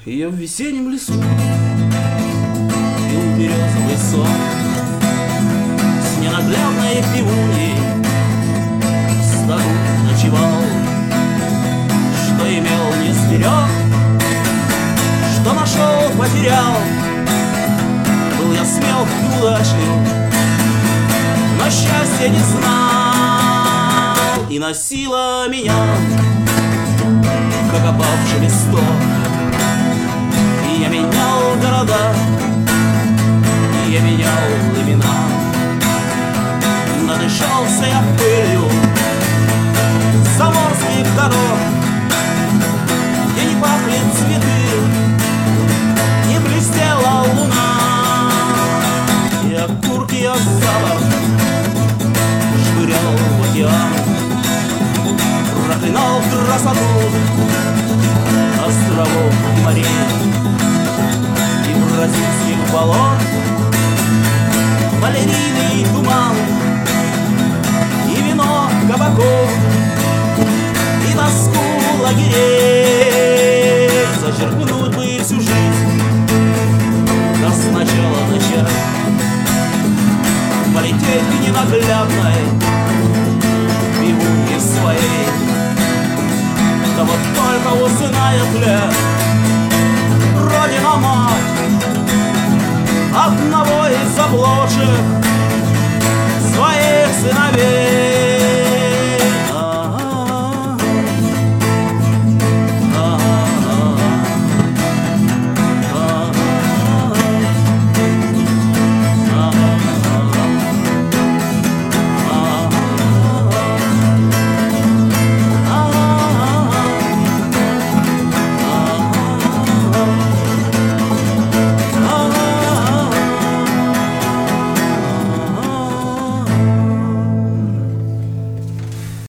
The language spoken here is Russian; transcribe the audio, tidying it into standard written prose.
Я в весеннем лесу пил березовый сон с ненаглядной пивуньей, в саду ночевал. Что имел, не сберег, что нашел, потерял. Был я смел и удачлив, но счастья не знал. И носила меня, как опавший листок. И я менял города, и я менял имена. Надышался я пылью заморских дорог, где не пахли цветы, не блестела луна. И окурки я за борт швырял в океан, проклинал красоту островов и морей, и бразильских болот, валерийный туман, и вино кабаков, и тоску лагерей. Зачеркнуть бы всю жизнь, да сначала начать, полететь к ненаглядной пивунье своей. Да вот только узнает ли Родина-мать одного из заблудших своих сыновей.